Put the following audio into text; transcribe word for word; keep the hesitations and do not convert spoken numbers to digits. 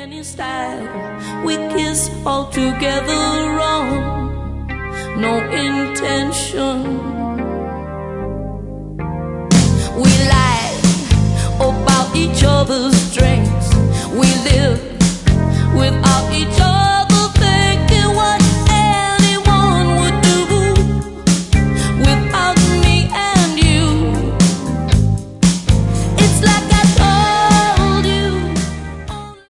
any style. We kiss all together wrong, no intention. We lie about each other's strength.